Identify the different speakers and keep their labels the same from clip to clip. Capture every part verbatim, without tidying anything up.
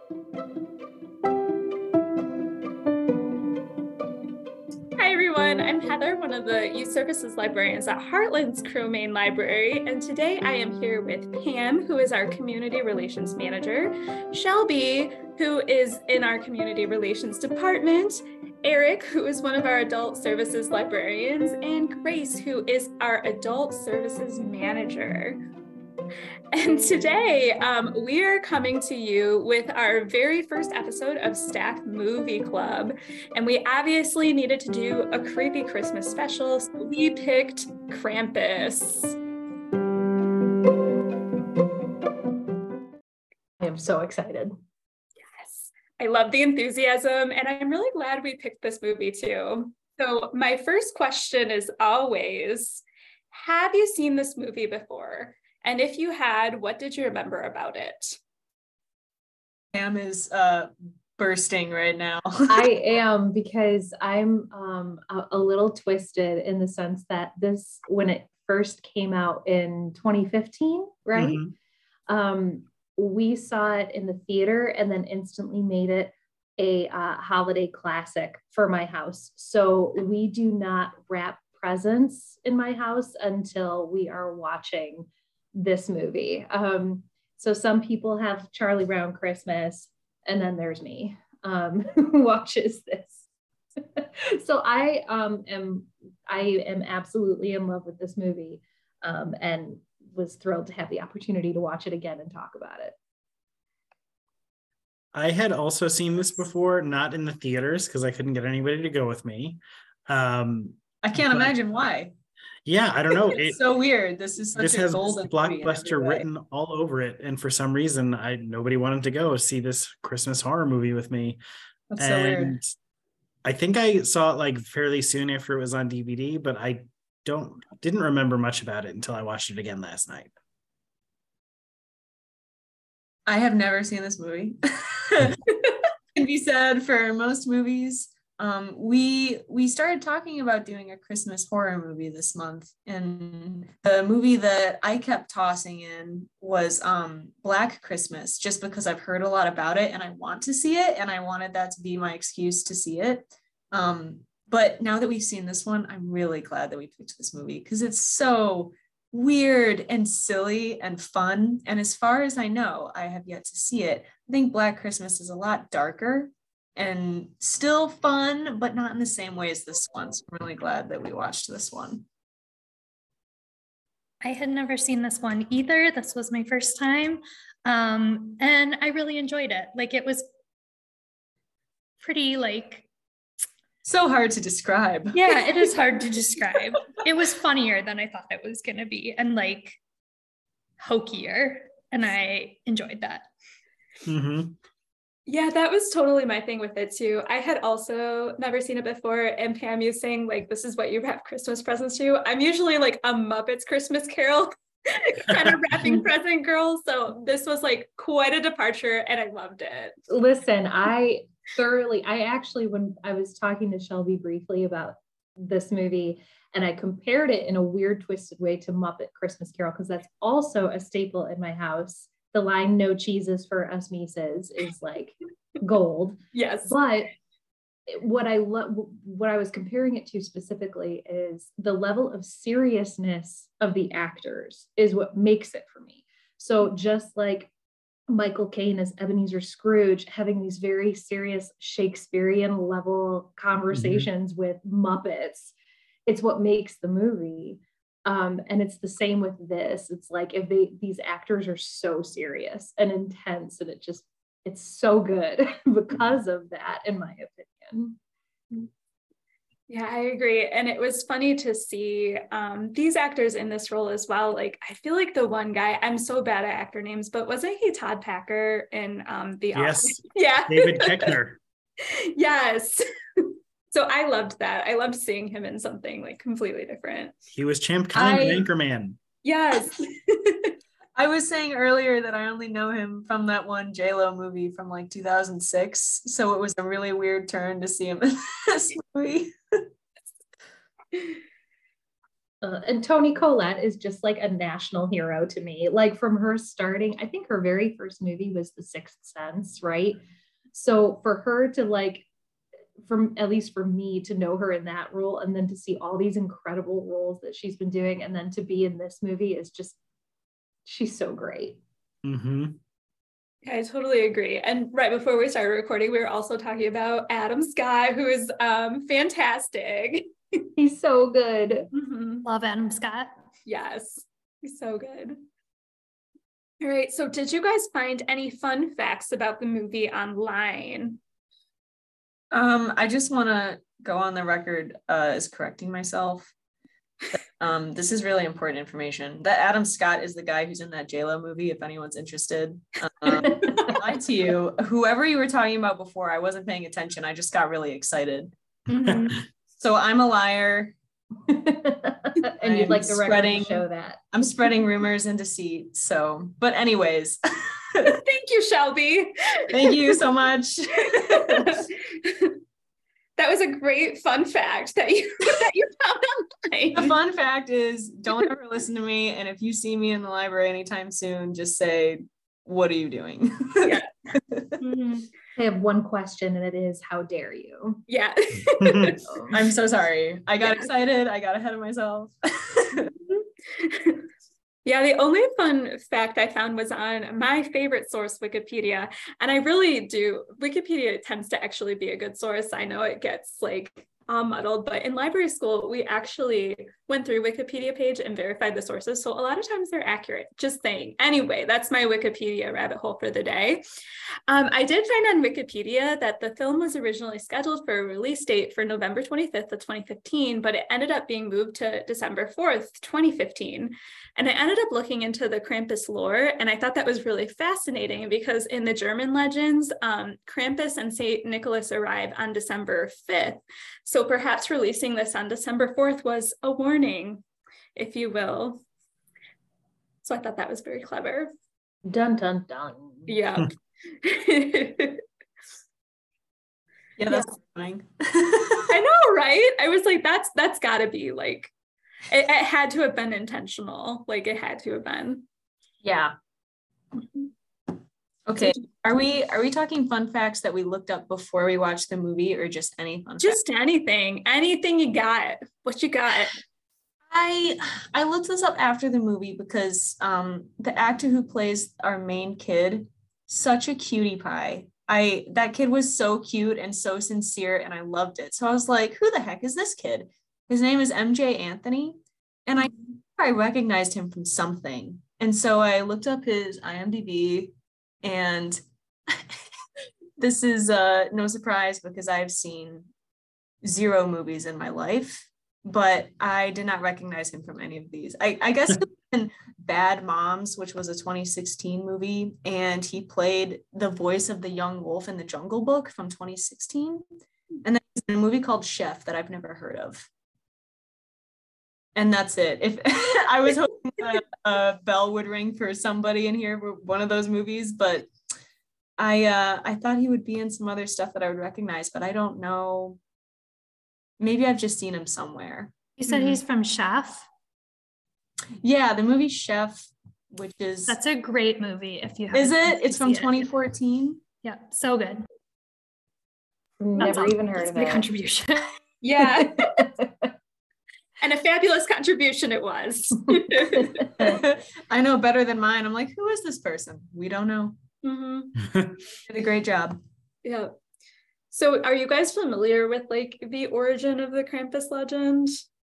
Speaker 1: Hi everyone, I'm Heather, one of the Youth Services librarians at Heartland's Crow Main Library, and today I am here with Pam, who is our Community Relations Manager, Shelby, who is in our Community Relations Department, Eric, who is one of our Adult Services librarians, and Grace, who is our Adult Services Manager. And today um, we are coming to you with our very first episode of Staff Movie Club. And we obviously needed to do a creepy Christmas special, so we picked Krampus.
Speaker 2: I am so excited.
Speaker 1: Yes, I love the enthusiasm, and I'm really glad we picked this movie too. So my first question is always, have you seen this movie before? And if you had, what did you remember about it?
Speaker 3: Pam is uh, bursting right now.
Speaker 2: I am, because I'm um, a, a little twisted in the sense that this, when it first came out in twenty fifteen, right? Mm-hmm. Um, we saw it in the theater and then instantly made it a uh, holiday classic for my house. So we do not wrap presents in my house until we are watching this movie. Um, so some people have Charlie Brown Christmas, and then there's me, um, who watches this. So I um, am, I am absolutely in love with this movie, um, and was thrilled to have the opportunity to watch it again and talk about it.
Speaker 4: I had also seen this before, not in the theaters because I couldn't get anybody to go with me. Um,
Speaker 3: I can't but- imagine why.
Speaker 4: Yeah, I don't know.
Speaker 3: It's it, so weird. This is such
Speaker 4: this
Speaker 3: a
Speaker 4: has
Speaker 3: golden
Speaker 4: blockbuster written all over it, and for some reason, I nobody wanted to go see this Christmas horror movie with me.
Speaker 3: That's
Speaker 4: and
Speaker 3: so weird.
Speaker 4: I think I saw it like fairly soon after it was on D V D, but I don't didn't remember much about it until I watched it again last night.
Speaker 3: I have never seen this movie. Can be said for most movies. Um, we we started talking about doing a Christmas horror movie this month, and the movie that I kept tossing in was um, Black Christmas, just because I've heard a lot about it and I want to see it, and I wanted that to be my excuse to see it. Um, but now that we've seen this one, I'm really glad that we picked this movie because it's so weird and silly and fun. And as far as I know, I have yet to see it. I think Black Christmas is a lot darker and still fun, but not in the same way as this one. So I'm really glad that we watched this one.
Speaker 5: I had never seen this one either. This was my first time. Um, and I really enjoyed it. Like, it was pretty like...
Speaker 3: So hard to describe.
Speaker 5: Yeah, it is hard to describe. It was funnier than I thought it was going to be, and like hokier. And I enjoyed that.
Speaker 4: Mm-hmm.
Speaker 1: Yeah, that was totally my thing with it too. I had also never seen it before, and Pam, you saying like this is what you wrap Christmas presents to. I'm usually like a Muppets Christmas Carol kind of wrapping present girl, so this was like quite a departure, and I loved it.
Speaker 2: Listen, I thoroughly, I actually, when I was talking to Shelby briefly about this movie, and I compared it in a weird, twisted way to Muppet Christmas Carol, because that's also a staple in my house. The line "no cheeses for us Mises" is like gold.
Speaker 1: Yes.
Speaker 2: But what I love, what I was comparing it to specifically is the level of seriousness of the actors is what makes it for me. So just like Michael Caine as Ebenezer Scrooge having these very serious Shakespearean level conversations mm-hmm. with Muppets, it's what makes the movie. Um, and it's the same with this. It's like if they these actors are so serious and intense, and it just it's so good because of that, in my opinion.
Speaker 1: Yeah, I agree. And it was funny to see um, these actors in this role as well. Like, I feel like the one guy, I'm so bad at actor names, but wasn't he Todd Packer in um, The
Speaker 4: Yes.
Speaker 1: Office? Yeah.
Speaker 4: David Koechner.
Speaker 1: Yes. So I loved that. I loved seeing him in something like completely different.
Speaker 4: He was Champ Kong, Anchorman.
Speaker 1: Yes.
Speaker 3: I was saying earlier that I only know him from that one J-Lo movie from like two thousand six. So it was a really weird turn to see him in this movie.
Speaker 2: Uh, and Toni Collette is just like a national hero to me. Like from her starting, I think her very first movie was The Sixth Sense, right? So for her to like, from at least for me to know her in that role and then to see all these incredible roles that she's been doing and then to be in this movie is just, she's so great.
Speaker 4: Mm-hmm.
Speaker 1: I totally agree. And right before we started recording, we were also talking about Adam Scott, who is um, fantastic.
Speaker 2: He's so good.
Speaker 1: Mm-hmm.
Speaker 5: Love Adam Scott.
Speaker 1: Yes, he's so good. All right. So did you guys find any fun facts about the movie online?
Speaker 3: Um, I just want to go on the record uh, as correcting myself. Um, this is really important information. That Adam Scott is the guy who's in that J Lo movie, if anyone's interested. Um, lied to you. Whoever you were talking about before, I wasn't paying attention. I just got really excited.
Speaker 1: Mm-hmm.
Speaker 3: So I'm a liar.
Speaker 2: And you'd like the record to show that.
Speaker 3: I'm spreading rumors and deceit. So, but anyways.
Speaker 1: Thank you, Shelby.
Speaker 3: Thank you so much.
Speaker 1: That was a great fun fact that you that you found online.
Speaker 3: The fun fact is, don't ever listen to me. And if you see me in the library anytime soon, just say, "What are you doing?"
Speaker 1: Yeah. Mm-hmm.
Speaker 2: I have one question, and it is, how dare you?
Speaker 1: Yeah.
Speaker 3: I'm so sorry. I got
Speaker 1: Yeah.
Speaker 3: excited. I got ahead of myself.
Speaker 1: Yeah, the only fun fact I found was on my favorite source, Wikipedia. And I really do, Wikipedia tends to actually be a good source. I know it gets like all muddled, but in library school, we actually went through Wikipedia page and verified the sources. So a lot of times they're accurate, just saying. Anyway, that's my Wikipedia rabbit hole for the day. Um, I did find on Wikipedia that the film was originally scheduled for a release date for November twenty-fifth of twenty fifteen, but it ended up being moved to December fourth, twenty fifteen. And I ended up looking into the Krampus lore, and I thought that was really fascinating because in the German legends, um, Krampus and Saint Nicholas arrive on December fifth. So perhaps releasing this on December fourth was a warning, if you will. So I thought that was very clever.
Speaker 2: Dun, dun, dun.
Speaker 1: Yeah.
Speaker 3: Yeah, that's funny.
Speaker 1: I know, right? I was like, that's that's gotta be like, it, it had to have been intentional. Like it had to have been.
Speaker 2: Yeah.
Speaker 3: Okay. Are we are we talking fun facts that we looked up before we watched the movie, or just any fun
Speaker 1: Just
Speaker 3: facts?
Speaker 1: anything. Anything you got. What you got?
Speaker 3: I I looked this up after the movie because um the actor who plays our main kid, such a cutie pie. I that kid was so cute and so sincere, and I loved it. So I was like, who the heck is this kid? His name is M J Anthony, and I I recognized him from something. And so I looked up his I M D B, and this is uh no surprise because I've seen zero movies in my life, but I did not recognize him from any of these. I, I guess he was in Bad Moms, which was a twenty sixteen movie, and he played the voice of the young wolf in The Jungle Book from twenty sixteen. And then he's in a movie called Chef that I've never heard of. And that's it. If I was hoping a, a bell would ring for somebody in here for one of those movies, but I uh, I thought he would be in some other stuff that I would recognize, but I don't know. Maybe I've just seen him somewhere.
Speaker 5: You said
Speaker 1: Mhm.
Speaker 5: he's from Chef.
Speaker 3: Yeah, the movie Chef, which is
Speaker 5: That's a great movie. If you
Speaker 3: is
Speaker 5: haven't
Speaker 3: it? It's from
Speaker 5: seen it.
Speaker 3: twenty fourteen.
Speaker 5: Yeah, so good.
Speaker 2: Never
Speaker 5: That's all.
Speaker 2: even heard
Speaker 5: That's
Speaker 2: of
Speaker 5: my
Speaker 2: it.
Speaker 5: contribution.
Speaker 1: Yeah. And a fabulous contribution it was.
Speaker 3: I know better than mine. I'm like, who is this person? We don't know.
Speaker 1: Mm-hmm.
Speaker 3: Did a great job.
Speaker 1: Yeah. So are you guys familiar with like the origin of the Krampus legend?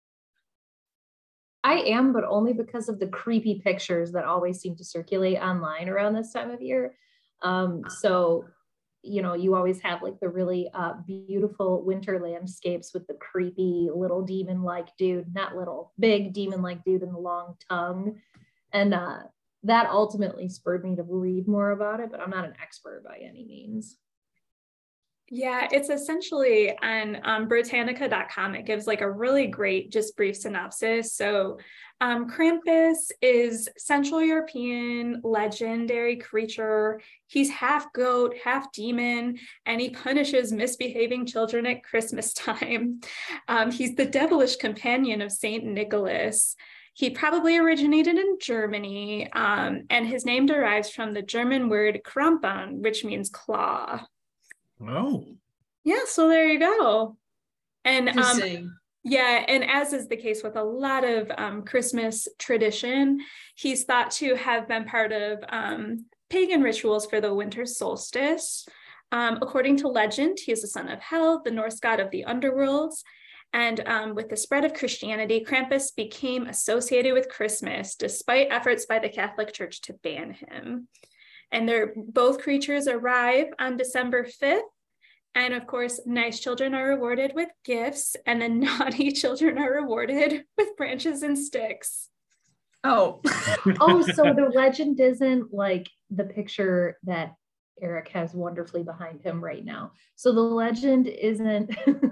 Speaker 2: I am, but only because of the creepy pictures that always seem to circulate online around this time of year. Um, so, you know, you always have like the really uh, beautiful winter landscapes with the creepy little demon-like dude, not little, big demon-like dude in the long tongue. And uh, that ultimately spurred me to read more about it, but I'm not an expert by any means.
Speaker 1: Yeah, it's essentially on um, Britannica dot com. It gives like a really great, just brief synopsis. So um, Krampus is Central European legendary creature. He's half goat, half demon, and he punishes misbehaving children at Christmas time. Um, he's the devilish companion of Saint Nicholas. He probably originated in Germany, um, and his name derives from the German word Krampen, which means claw.
Speaker 4: Oh.
Speaker 1: Yeah, so there you go. And um,
Speaker 3: Interesting.
Speaker 1: yeah, and as is the case with a lot of um, Christmas tradition, he's thought to have been part of um, pagan rituals for the winter solstice. Um, according to legend, he is the son of Hel, the Norse god of the underworlds. And um, with the spread of Christianity, Krampus became associated with Christmas, despite efforts by the Catholic Church to ban him. And they're both creatures arrive on December fifth. And of course, nice children are rewarded with gifts, and then naughty children are rewarded with branches and sticks.
Speaker 3: Oh.
Speaker 2: Oh, so the legend isn't like the picture that Eric has wonderfully behind him right now. So the legend isn't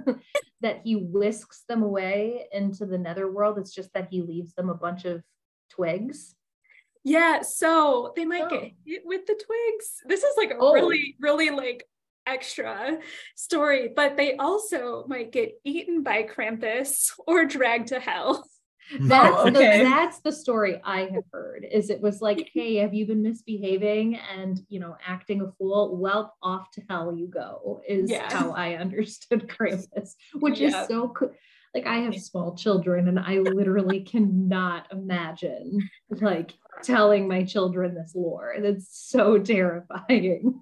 Speaker 2: that he whisks them away into the netherworld. It's just that he leaves them a bunch of twigs.
Speaker 1: Yeah, so they might
Speaker 2: Oh.
Speaker 1: get hit with the twigs. This is like a
Speaker 2: Oh.
Speaker 1: really, really like extra story, but they also might get eaten by Krampus or dragged to hell.
Speaker 2: That's
Speaker 3: Oh, okay.
Speaker 2: the that's the story I have heard. Is it was like, hey, have you been misbehaving and you know acting a fool? Well, off to hell you go. Is
Speaker 1: Yeah.
Speaker 2: how I understood Krampus, which
Speaker 1: Yeah.
Speaker 2: is so cool. Like I have small children, and I literally cannot imagine like telling my children this lore. That's so terrifying.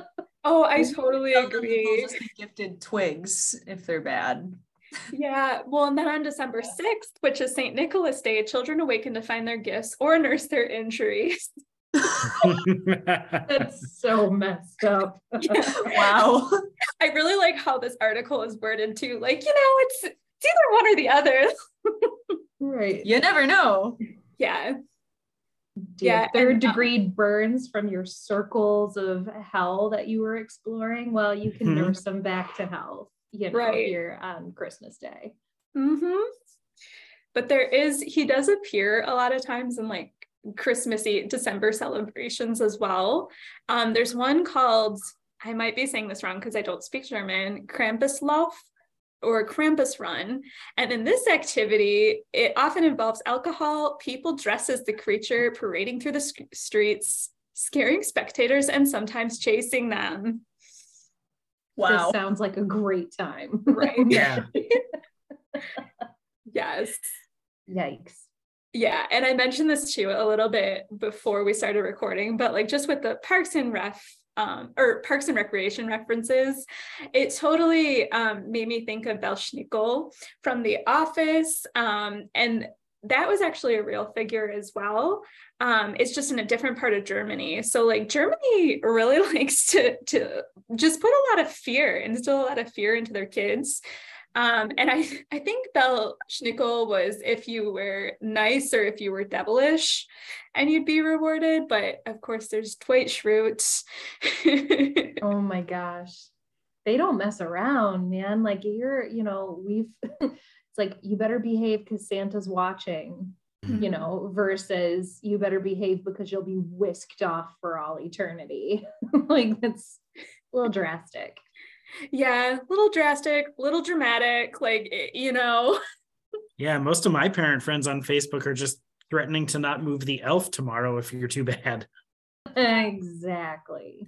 Speaker 1: Oh, I totally
Speaker 3: Tell them that they'll
Speaker 1: agree.
Speaker 3: just be gifted twigs if they're bad.
Speaker 1: Yeah, well, and then on December sixth, which is Saint Nicholas Day, children awaken to find their gifts or nurse their injuries.
Speaker 2: That's so messed up.
Speaker 1: Yeah.
Speaker 3: Wow.
Speaker 1: I really like how this article is worded too. Like, you know, it's it's either one or the other.
Speaker 2: Right.
Speaker 3: You never know.
Speaker 1: Yeah.
Speaker 2: Do you have
Speaker 1: Yeah,
Speaker 2: third
Speaker 1: and, uh,
Speaker 2: degree burns from your circles of hell that you were exploring? Well, you can
Speaker 4: Mhm.
Speaker 2: nurse them back to health, you know,
Speaker 1: Right.
Speaker 2: here on Christmas Day.
Speaker 1: Mm-hmm. But there is, he does appear a lot of times in like Christmassy December celebrations as well. Um, there's one called, I might be saying this wrong because I don't speak German, Krampuslauf or Krampus Run. And in this activity, it often involves alcohol, people dressed as the creature parading through the sc- streets, scaring spectators, and sometimes chasing them.
Speaker 3: Wow.
Speaker 2: This sounds like a great time.
Speaker 1: Right.
Speaker 4: Yeah.
Speaker 1: Yes.
Speaker 2: Yikes.
Speaker 1: Yeah, and I mentioned this too a little bit before we started recording, but like just with the Parks and Ref um, or Parks and Recreation references, it totally um, made me think of Belschnickel from The Office, um, and that was actually a real figure as well. Um, it's just in a different part of Germany. So like Germany really likes to to just put a lot of fear, instill a lot of fear into their kids. Um, and I, I think Belschnickel was if you were nice or if you were devilish and you'd be rewarded. But of course, there's Dwight Schrute.
Speaker 2: Oh my gosh. They don't mess around, man. Like you're, you know, we've, it's like, you better behave because Santa's watching, you know, versus you better behave because you'll be whisked off for all eternity. Like that's a little drastic.
Speaker 1: Yeah, little drastic, little dramatic, like, you know.
Speaker 4: Yeah, most of my parent friends on Facebook are just threatening to not move the elf tomorrow if you're too bad.
Speaker 2: Exactly.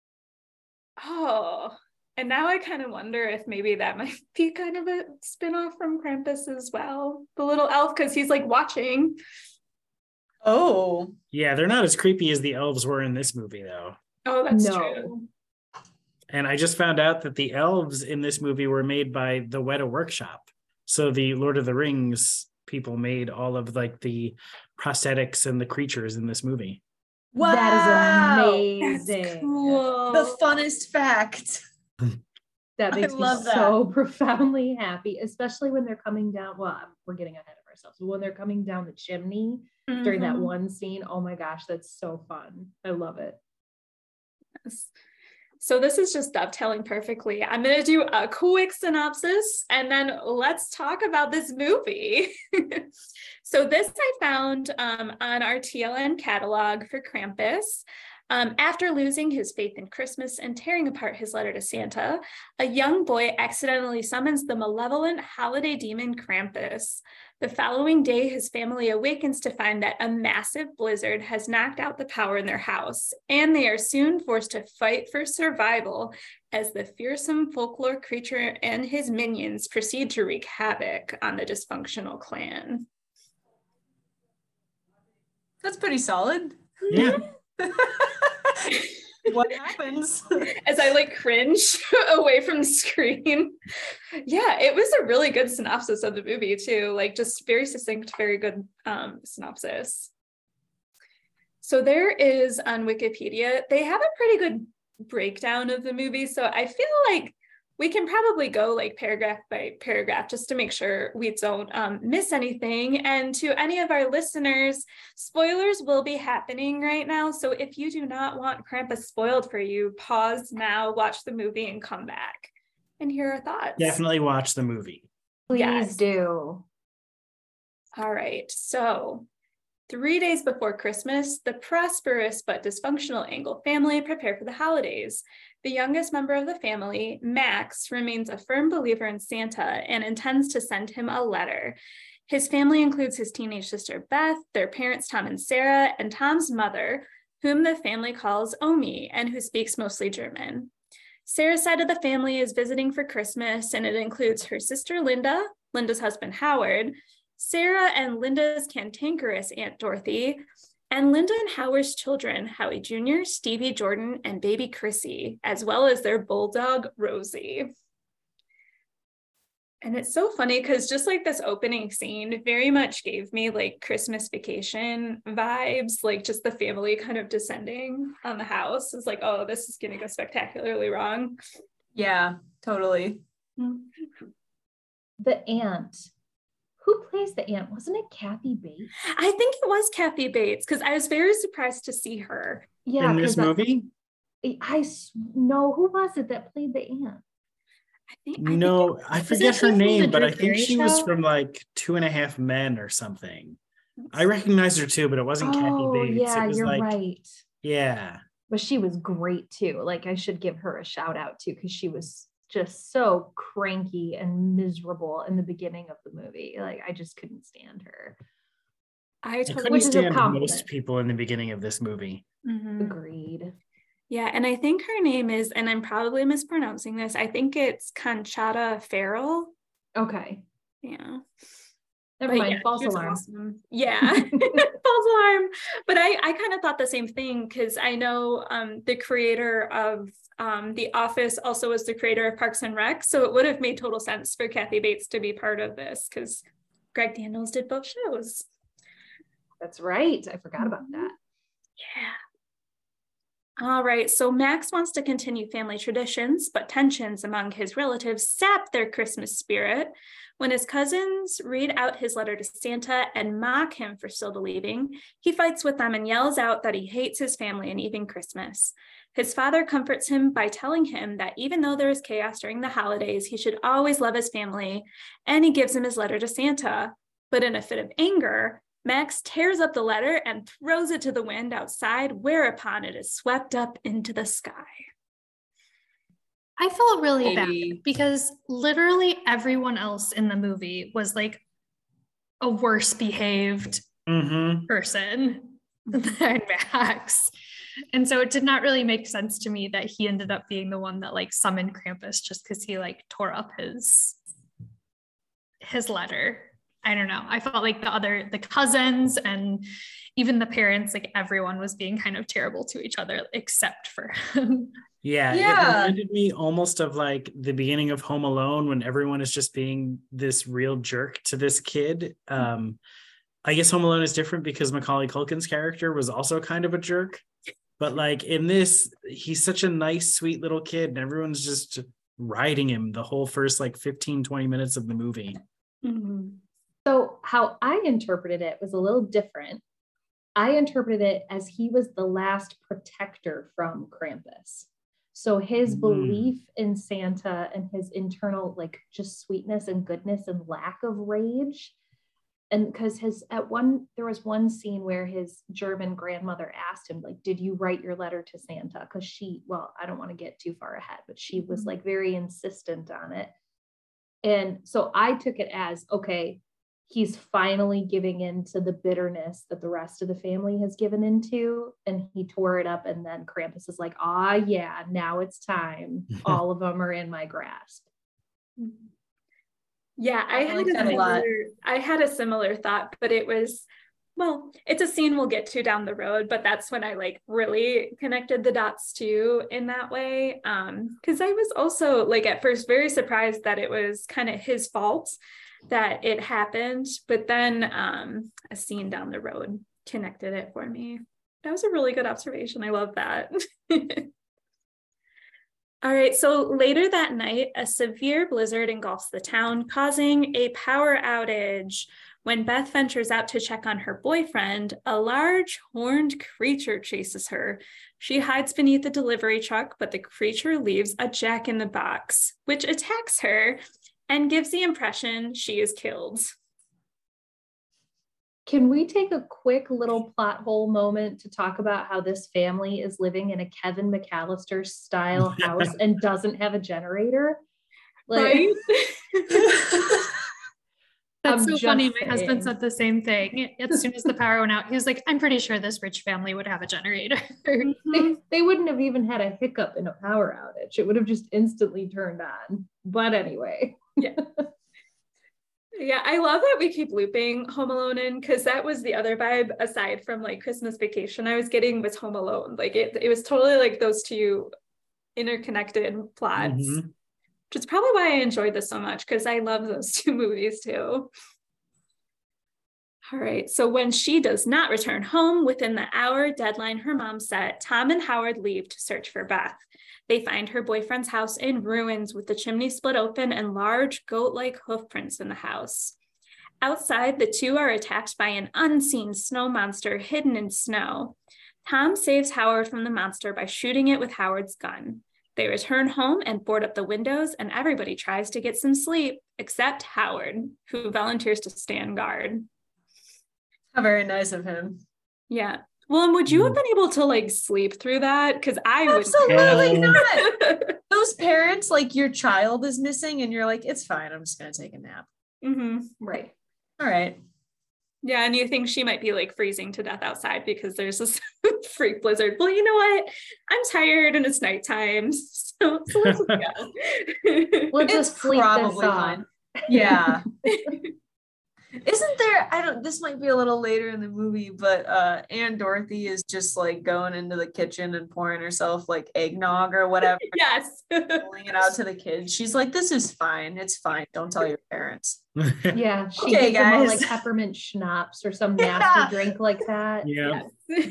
Speaker 1: Oh, and now I kind of wonder if maybe that might be kind of a spin-off from Krampus as well. The little elf, because he's like watching.
Speaker 3: Oh.
Speaker 4: Yeah, they're not as creepy as the elves were in this movie, though.
Speaker 1: Oh, that's
Speaker 2: No.
Speaker 1: true.
Speaker 4: And I just found out that the elves in this movie were made by the Weta Workshop. So the Lord of the Rings people made all of like the prosthetics and the creatures in this movie.
Speaker 3: Wow.
Speaker 2: That is amazing.
Speaker 1: That's cool.
Speaker 3: The funnest fact.
Speaker 2: That
Speaker 3: I
Speaker 2: makes me
Speaker 3: love that.
Speaker 2: so profoundly happy, especially when they're coming down. Well, we're getting ahead of ourselves. But when they're coming down the chimney during that
Speaker 1: Mhm.
Speaker 2: one scene, oh my gosh, that's so fun. I love it.
Speaker 1: Yes. So this is just dovetailing perfectly. I'm going to do a quick synopsis and then let's talk about this movie. So this I found um, on our T L N catalog for Krampus. Um, after losing his faith in Christmas and tearing apart his letter to Santa, a young boy accidentally summons the malevolent holiday demon Krampus. The following day, his family awakens to find that a massive blizzard has knocked out the power in their house, and they are soon forced to fight for survival as the fearsome folklore creature and his minions proceed to wreak havoc on the dysfunctional clan.
Speaker 3: That's pretty solid.
Speaker 4: Yeah.
Speaker 3: What happens?
Speaker 1: As I like cringe away from the screen. Yeah, it was a really good synopsis of the movie too. Like just very succinct, very good um, synopsis. So there is on Wikipedia, they have a pretty good breakdown of the movie. So I feel like we can probably go like paragraph by paragraph just to make sure we don't um, miss anything. And to any of our listeners, spoilers will be happening right now. So if you do not want Krampus spoiled for you, pause now, watch the movie and come back and hear our thoughts.
Speaker 4: Definitely watch the movie.
Speaker 2: Please
Speaker 1: Yes.
Speaker 2: do.
Speaker 1: All right. So three days before Christmas, the prosperous but dysfunctional Engel family prepare for the holidays. The youngest member of the family, Max, remains a firm believer in Santa and intends to send him a letter. His family includes his teenage sister, Beth, their parents, Tom and Sarah, and Tom's mother, whom the family calls Omi, and who speaks mostly German. Sarah's side of the family is visiting for Christmas, and it includes her sister, Linda, Linda's husband, Howard, Sarah and Linda's cantankerous Aunt Dorothy, and Linda and Howard's children, Howie Junior, Stevie, Jordan, and baby Chrissy, as well as their bulldog, Rosie. And it's so funny because just like this opening scene very much gave me like Christmas Vacation vibes, like just the family kind of descending on the house. It's like, oh, this is going to go spectacularly wrong.
Speaker 3: Yeah, totally.
Speaker 2: The aunt. Who plays the aunt? Wasn't it Kathy Bates?
Speaker 1: I think it was Kathy Bates because I was very surprised to see her.
Speaker 2: Yeah.
Speaker 4: In this movie?
Speaker 2: I, I know, who was it that played the aunt?
Speaker 1: I think, I
Speaker 4: No,
Speaker 1: think
Speaker 4: I
Speaker 5: Isn't
Speaker 4: forget
Speaker 5: she
Speaker 4: her
Speaker 5: from the
Speaker 4: name, but
Speaker 5: Drew
Speaker 4: I think
Speaker 5: Carey
Speaker 4: she was
Speaker 5: show?
Speaker 4: from like Two and a Half Men or something. I recognized her too, but it wasn't
Speaker 2: Oh,
Speaker 4: Kathy Bates.
Speaker 2: yeah,
Speaker 4: It was
Speaker 2: you're
Speaker 4: like,
Speaker 2: right.
Speaker 4: yeah.
Speaker 2: But she was great too. Like I should give her a shout out too, because she was just so cranky and miserable in the beginning of the movie. Like I just couldn't stand her.
Speaker 1: I
Speaker 4: I
Speaker 1: totally
Speaker 4: couldn't
Speaker 2: Which is a
Speaker 4: stand
Speaker 2: compliment.
Speaker 4: most people in the beginning of this movie.
Speaker 1: Mhm.
Speaker 2: Agreed.
Speaker 1: Yeah, and I think her name is, and I'm probably mispronouncing this, I think it's Conchata Farrell.
Speaker 2: Okay.
Speaker 1: Yeah.
Speaker 2: Never
Speaker 1: But
Speaker 2: mind.
Speaker 1: yeah,
Speaker 2: False
Speaker 1: she was
Speaker 2: alarm.
Speaker 1: awesome. Yeah. False alarm. But I, I kind of thought the same thing because I know um, the creator of um, The Office also was the creator of Parks and Rec. So it would have made total sense for Kathy Bates to be part of this because Greg Daniels did both shows.
Speaker 2: That's right. I forgot about that.
Speaker 1: Yeah. All right, so Max wants to continue family traditions, but tensions among his relatives sap their Christmas spirit. When his cousins read out his letter to Santa and mock him for still believing, he fights with them and yells out that he hates his family and even Christmas. His father comforts him by telling him that even though there is chaos during the holidays, he should always love his family, and he gives him his letter to Santa. But in a fit of anger, Max tears up the letter and throws it to the wind outside, whereupon it is swept up into the sky.
Speaker 5: I felt really
Speaker 3: Maybe.
Speaker 5: bad because literally everyone else in the movie was like a worse behaved
Speaker 4: Mm-hmm.
Speaker 5: person than Max. And so it did not really make sense to me that he ended up being the one that like summoned Krampus just because he like tore up his his letter. I don't know. I felt like the other, the cousins and even the parents, like everyone was being kind of terrible to each other except for him.
Speaker 4: Yeah,
Speaker 3: Yeah.
Speaker 4: it reminded me almost of like the beginning of Home Alone when everyone is just being this real jerk to this kid. Um, I guess Home Alone is different because Macaulay Culkin's character was also kind of a jerk. But like in this, he's such a nice, sweet little kid and everyone's just riding him the whole first like fifteen, twenty minutes of the movie.
Speaker 1: Mm-hmm.
Speaker 2: So how I interpreted it was a little different. I interpreted it as he was the last protector from Krampus. So his
Speaker 4: Mm.
Speaker 2: belief in Santa and his internal, like, just sweetness and goodness and lack of rage. And because his, at one, there was one scene where his German grandmother asked him, like, did you write your letter to Santa? Because she, well, I don't want to get too far ahead, but she was like very insistent on it. And so I took it as, okay, he's finally giving in to the bitterness that the rest of the family has given into. And he tore it up. And then Krampus is like, ah, yeah, now it's time. All of them are in my grasp.
Speaker 1: Yeah, I,
Speaker 3: I
Speaker 1: had
Speaker 3: like
Speaker 1: a
Speaker 3: that a
Speaker 1: similar,
Speaker 3: lot.
Speaker 1: I had a similar thought, but it was, well, it's a scene we'll get to down the road, but that's when I like really connected the dots too in that way. Um, because I was also like at first very surprised that it was kind of his fault that it happened, but then um, a scene down the road connected it for me. That was a really good observation. I love that. All right, so later that night, a severe blizzard engulfs the town, causing a power outage. When Beth ventures out to check on her boyfriend, a large horned creature chases her. She hides beneath the delivery truck, but the creature leaves a jack-in-the-box, which attacks her and gives the impression she is killed.
Speaker 2: Can we take a quick little plot hole moment to talk about how this family is living in a Kevin McAllister style house and doesn't have a generator? Like,
Speaker 1: Right?
Speaker 5: That's
Speaker 2: I'm
Speaker 5: so funny.
Speaker 2: just
Speaker 5: My husband
Speaker 2: saying.
Speaker 5: said the same thing. As soon as the power went out, he was like, I'm pretty sure this rich family would have a generator.
Speaker 2: they, they wouldn't have even had a hiccup in a power outage. It would have just instantly turned on. But anyway.
Speaker 1: Yeah. Yeah, I love that we keep looping Home Alone in, because that was the other vibe aside from like Christmas Vacation I was getting was Home Alone. Like it, it was totally like those two interconnected plots,
Speaker 4: Mhm.
Speaker 1: which is probably why I enjoyed this so much, because I love those two movies too. All right, so when she does not return home within the hour deadline her mom set, Tom and Howard leave to search for Beth. They find her boyfriend's house in ruins with the chimney split open and large goat-like hoof prints in the house. Outside, the two are attacked by an unseen snow monster hidden in snow. Tom saves Howard from the monster by shooting it with Howard's gun. They return home and board up the windows, and everybody tries to get some sleep, except Howard, who volunteers to stand guard.
Speaker 3: How very nice of him.
Speaker 1: Yeah. Well, and would you have been able to like sleep through that? Because I would.
Speaker 3: Absolutely not. Those parents, like your child is missing and you're like, it's fine. I'm just going to take a nap.
Speaker 1: Mm-hmm.
Speaker 2: Right.
Speaker 3: All right.
Speaker 1: Yeah. And you think she might be like freezing to death outside because there's this freak blizzard. Well, you know what? I'm tired and it's nighttime. So, so let's go.
Speaker 2: Let's
Speaker 3: It's
Speaker 2: just sleep
Speaker 3: probably
Speaker 2: this off.
Speaker 3: fine. Yeah. Isn't there, I don't, this might be a little later in the movie, but uh Aunt Dorothy is just like going into the kitchen and pouring herself like eggnog or whatever,
Speaker 1: Yes.
Speaker 3: pulling it out to the kids. She's like, this is fine. It's fine. Don't tell your parents.
Speaker 2: Yeah. She
Speaker 3: Okay,
Speaker 2: gives them all
Speaker 3: guys.
Speaker 2: like peppermint schnapps or some nasty
Speaker 3: Yeah.
Speaker 2: drink like that.
Speaker 4: Yeah.
Speaker 1: Yes.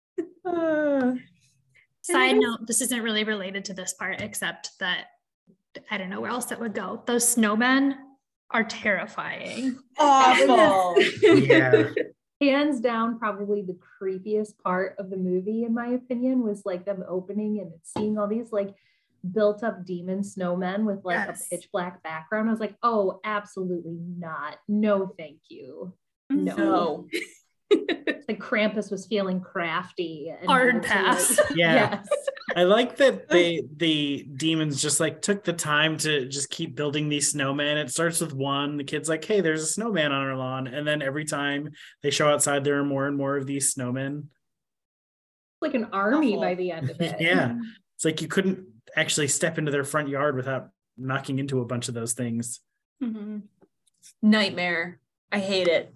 Speaker 3: Uh,
Speaker 5: Side note, this isn't really related to this part, except that I don't know where else that would go. Those snowmen are terrifying.
Speaker 3: awful.
Speaker 4: Yeah.
Speaker 2: Hands down, probably the creepiest part of the movie, in my opinion, was like them opening and seeing all these like built up demon snowmen with like
Speaker 5: Yes.
Speaker 2: a pitch black background. I was like, oh, absolutely not. No, thank you. No.
Speaker 3: No.
Speaker 2: It's like Krampus was feeling crafty. And
Speaker 5: Hard
Speaker 2: wanted to,
Speaker 5: pass.
Speaker 2: like-
Speaker 4: Yeah.
Speaker 2: Yes.
Speaker 4: I like that they the demons just like took the time to just keep building these snowmen. It starts with one. The kid's like, hey, there's a snowman on our lawn. And then every time they show outside, there are more and more of these snowmen.
Speaker 2: Like an army
Speaker 3: Awful.
Speaker 2: by the end of it.
Speaker 4: Yeah. It's like you couldn't actually step into their front yard without knocking into a bunch of those things.
Speaker 1: Mm-hmm.
Speaker 3: Nightmare. I hate it.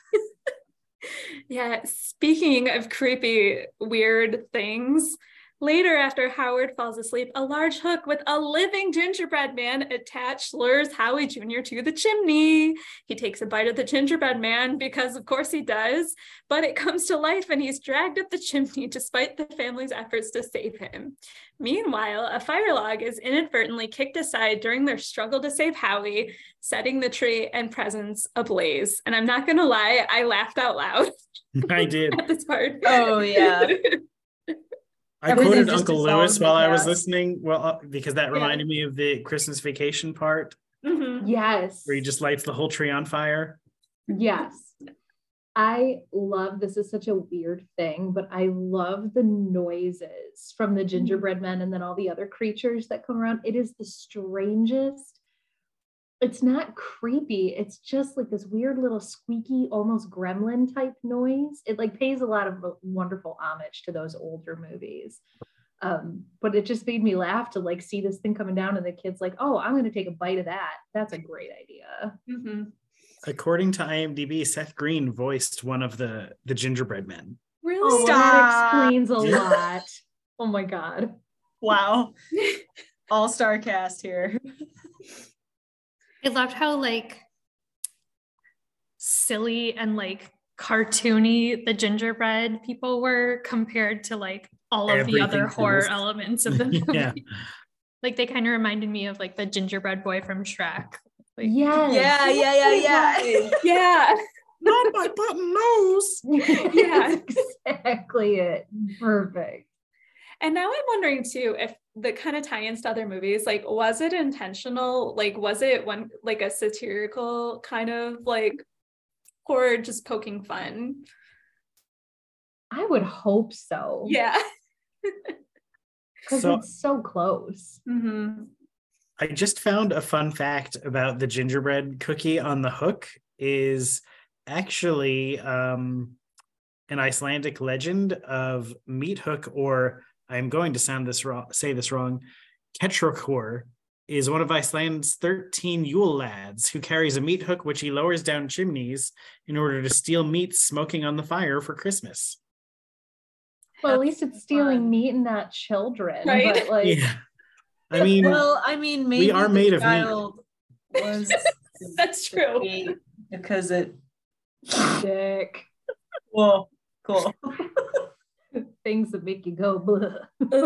Speaker 1: Yeah, speaking of creepy, weird things, later after Howard falls asleep, a large hook with a living gingerbread man attached lures Howie Junior to the chimney. He takes a bite of the gingerbread man because of course he does, but it comes to life and he's dragged up the chimney despite the family's efforts to save him. Meanwhile, a fire log is inadvertently kicked aside during their struggle to save Howie, setting the tree and presents ablaze. And I'm not gonna lie, I laughed out loud
Speaker 4: I did.
Speaker 1: at this part.
Speaker 3: Oh, yeah.
Speaker 4: I
Speaker 3: Everything
Speaker 4: quoted
Speaker 3: just
Speaker 4: Uncle
Speaker 3: dissolves
Speaker 4: Lewis
Speaker 3: in
Speaker 4: while I was
Speaker 3: chaos.
Speaker 4: listening. Well, uh, because that
Speaker 1: Yeah.
Speaker 4: reminded me of the Christmas Vacation part
Speaker 1: Mhm.
Speaker 2: Yes.
Speaker 4: where he just lights the whole tree on fire.
Speaker 2: Yes. I love, this is such a weird thing, but I love the noises from the gingerbread men and then all the other creatures that come around. It is the strangest. It's not creepy. It's just like this weird little squeaky, almost gremlin type noise. It like pays a lot of wonderful homage to those older movies. Um, but it just made me laugh to like see this thing coming down and the kid's like, oh, I'm going to take a bite of that. That's a great idea.
Speaker 1: Mhm.
Speaker 4: According to IMDb, Seth Green voiced one of the the gingerbread men.
Speaker 1: Really?
Speaker 2: Oh, well, that
Speaker 3: Stop.
Speaker 2: explains a
Speaker 4: Yeah.
Speaker 2: lot. Oh my God.
Speaker 3: Wow. All-star cast here.
Speaker 5: I loved how like silly and like cartoony the gingerbread people were compared to like all of the other
Speaker 4: Everything
Speaker 5: horror
Speaker 4: else.
Speaker 5: elements of the movie.
Speaker 4: Yeah.
Speaker 5: Like they kind of reminded me of like the gingerbread boy from Shrek. Like,
Speaker 2: Yes.
Speaker 3: Yeah, yeah, yeah, yeah.
Speaker 1: Yeah.
Speaker 4: Not my button nose.
Speaker 1: Yeah.
Speaker 2: That's exactly it. Perfect.
Speaker 1: And now I'm wondering too, if the kind of tie-ins to other movies, like, was it intentional? Like, was it one, like a satirical kind of like, or just poking fun?
Speaker 2: I would hope so.
Speaker 1: Yeah.
Speaker 2: Because
Speaker 4: So-
Speaker 2: it's so close.
Speaker 1: Mm-hmm.
Speaker 4: I just found a fun fact about the gingerbread cookie on the hook is actually um, an Icelandic legend of meat hook, or I'm going to sound this wrong, say this wrong. Ketrokor is one of Iceland's thirteen Yule lads who carries a meat hook which he lowers down chimneys in order to steal meat smoking on the fire for Christmas.
Speaker 2: Well, at least it's stealing
Speaker 3: fun.
Speaker 2: meat and not children.
Speaker 1: Right?
Speaker 2: But like,
Speaker 4: Yeah. I mean,
Speaker 3: Well, I mean, maybe
Speaker 4: are
Speaker 3: the
Speaker 4: made of meat.
Speaker 3: child was
Speaker 1: That's true.
Speaker 3: ate because it.
Speaker 2: dick.
Speaker 3: Well, cool.
Speaker 2: Things that make you go, blah.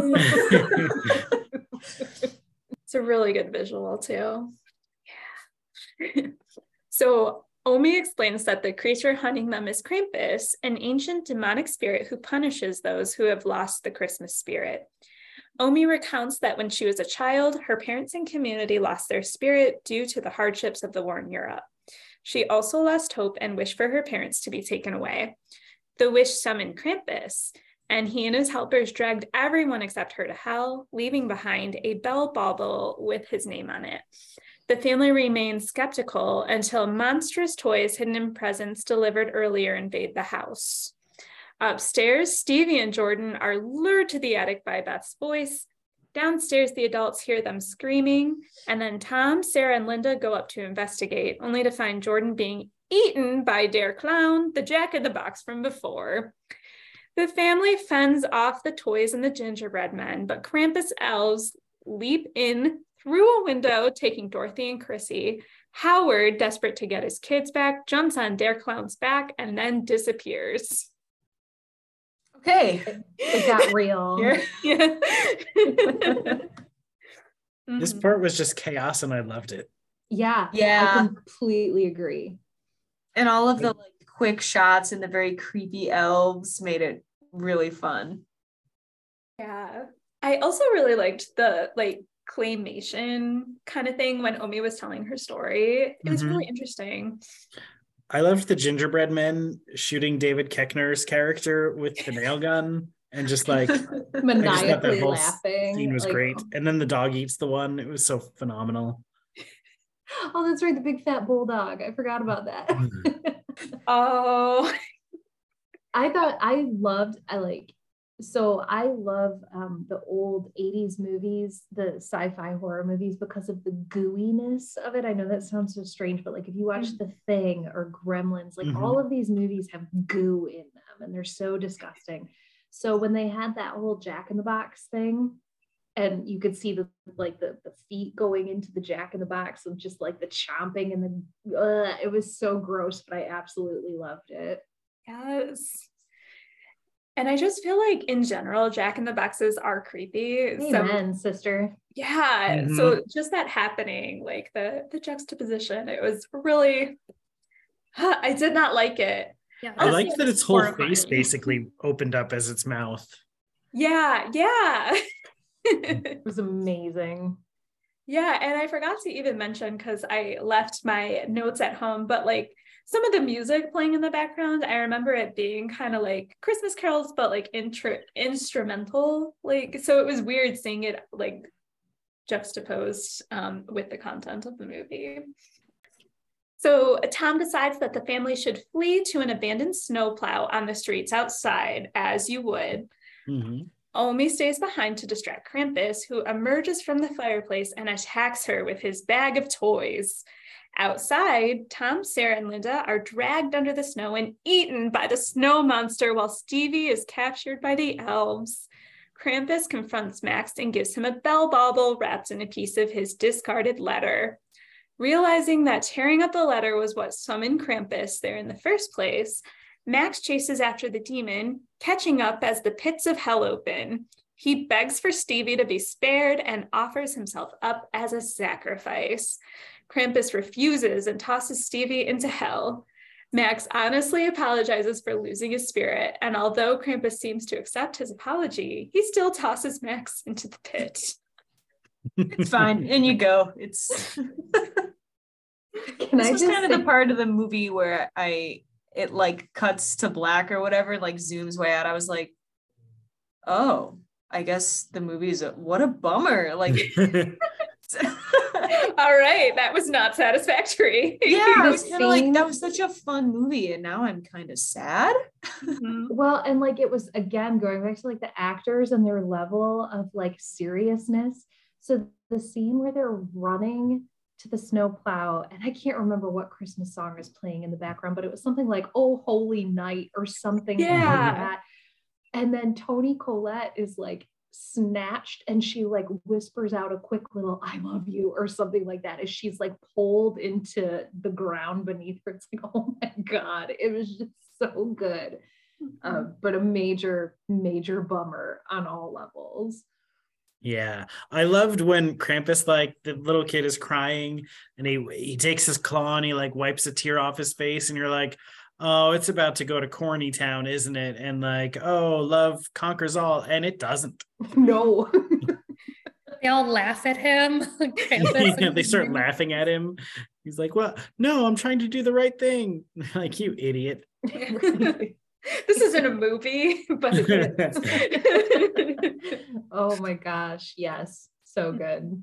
Speaker 1: It's a really good visual too. Yeah. So Omi explains that the creature hunting them is Krampus, an ancient demonic spirit who punishes those who have lost the Christmas spirit. Omi recounts that when she was a child, her parents and community lost their spirit due to the hardships of the war in Europe. She also lost hope and wished for her parents to be taken away. The wish summoned Krampus, and he and his helpers dragged everyone except her to hell, leaving behind a bell bauble with his name on it. The family remained skeptical until monstrous toys hidden in presents delivered earlier invade the house. Upstairs, Stevie and Jordan are lured to the attic by Beth's voice. Downstairs, the adults hear them screaming, and then Tom, Sarah, and Linda go up to investigate, only to find Jordan being eaten by Dare Clown, the Jack-in-the-Box from before. The family fends off the toys and the gingerbread men, but Krampus elves leap in through a window, taking Dorothy and Chrissy. Howard, desperate to get his kids back, jumps on Dare Clown's back and then disappears.
Speaker 3: Okay.
Speaker 2: It got real.
Speaker 3: Here.
Speaker 1: Yeah.
Speaker 4: This
Speaker 1: Mhm.
Speaker 4: part was just chaos and I loved it.
Speaker 2: Yeah.
Speaker 3: Yeah.
Speaker 2: I completely agree.
Speaker 3: And all of the like quick shots and the very creepy elves made it really fun.
Speaker 1: Yeah. I also really liked the like claymation kind of thing when Omi was telling her story. It was
Speaker 4: Mhm.
Speaker 1: really interesting.
Speaker 4: I loved the gingerbread men shooting David Koechner's character with the nail gun and just like
Speaker 2: Maniacally
Speaker 4: whole
Speaker 2: laughing.
Speaker 4: scene was
Speaker 2: like,
Speaker 4: great. And then the dog eats the one. It was so phenomenal.
Speaker 2: Oh, that's right. The big fat bulldog. I forgot about that.
Speaker 1: Oh,
Speaker 2: I thought I loved, I like, so I love um, the old eighties movies, the sci-fi horror movies, because of the gooiness of it. I know that sounds so strange, but like if you watch
Speaker 1: Mm.
Speaker 2: The Thing or Gremlins, like
Speaker 4: Mhm.
Speaker 2: all of these movies have goo in them and they're so disgusting. So when they had that whole Jack in the Box thing, and you could see the like the, the feet going into the Jack in the Box and just like the chomping and the uh, it was so gross, but I absolutely loved it.
Speaker 1: yes. And I just feel like in general, Jack in the Boxes are creepy. So
Speaker 2: Amen, sister.
Speaker 1: yeah. So just that happening, like the the juxtaposition, it was really I did not like it.
Speaker 5: Yeah,
Speaker 4: I
Speaker 5: that's-
Speaker 4: liked that
Speaker 5: that's
Speaker 4: its whole
Speaker 5: horrifying.
Speaker 4: face basically opened up as its mouth.
Speaker 1: Yeah, yeah.
Speaker 2: It was amazing.
Speaker 1: Yeah, and I forgot to even mention because I left my notes at home, but like some of the music playing in the background, I remember it being kind of like Christmas carols, but like intro instrumental. Like, so it was weird seeing it like juxtaposed um, with the content of the movie. So Tom decides that the family should flee to an abandoned snowplow on the streets outside, as you would. Mm-hmm. Omi stays behind to distract Krampus, who emerges from the fireplace and attacks her with his bag of toys. Outside, Tom, Sarah, and Linda are dragged under the snow and eaten by the snow monster while Stevie is captured by the elves. Krampus confronts Max and gives him a bell bauble wrapped in a piece of his discarded letter. Realizing that tearing up the letter was what summoned Krampus there in the first place, Max chases after the demon, catching up as the pits of hell open. He begs for Stevie to be spared and offers himself up as a sacrifice. Krampus refuses and tosses Stevie into hell. Max honestly apologizes for losing his spirit, and although Krampus seems to accept his apology, he still tosses Max into the pit.
Speaker 3: It's fine. In you go. It's
Speaker 2: Can
Speaker 3: this
Speaker 2: I
Speaker 3: was
Speaker 2: just
Speaker 3: kind of
Speaker 2: say-
Speaker 3: the part of the movie where I it like cuts to black or whatever, like zooms way out. I was like, oh, I guess the movie's a, what a bummer. Like
Speaker 1: all right, that was not satisfactory.
Speaker 3: yeah, I
Speaker 2: The
Speaker 3: was kind of like,
Speaker 2: scene-
Speaker 3: that was such a fun movie, and now I'm kind of sad.
Speaker 1: Mhm.
Speaker 2: Well, and like it was again going back to like the actors and their level of like seriousness. So the scene where they're running to the snowplow, and I can't remember what Christmas song is playing in the background, but it was something like "Oh Holy Night" or something
Speaker 1: Yeah.
Speaker 2: like that. And then Toni Collette is like snatched, and she like whispers out a quick little "I love you" or something like that as she's like pulled into the ground beneath her. It's like, oh my God, it was just so good. Uh, but a major, major bummer on all levels.
Speaker 4: Yeah, I loved when Krampus, like the little kid is crying and he he takes his claw and he like wipes a tear off his face, and you're like, oh, it's about to go to Corny Town, isn't it? And like, oh, love conquers all, and it doesn't.
Speaker 2: No.
Speaker 5: They all laugh at him. Krampus and
Speaker 4: They start
Speaker 5: Grim.
Speaker 4: laughing at him. He's like, well, no, I'm trying to do the right thing. Like, you idiot.
Speaker 1: This isn't a movie, but it is.
Speaker 2: Oh my gosh, yes, so good.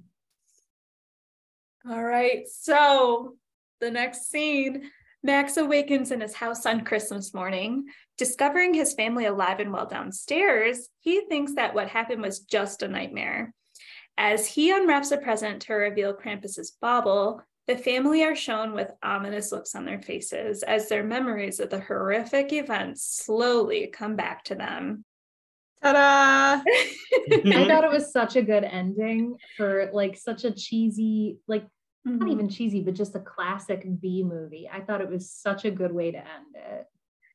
Speaker 1: All right, so the next scene, Max awakens in his house on Christmas morning. Discovering his family alive and well downstairs, he thinks that what happened was just a nightmare. As he unwraps a present to reveal Krampus's bauble, the family are shown with ominous looks on their faces as their memories of the horrific events slowly come back to them.
Speaker 3: Ta-da!
Speaker 2: I thought it was such a good ending for like such a cheesy, like not
Speaker 1: Mhm.
Speaker 2: even cheesy, but just a classic B movie. I thought it was such a good way to end it.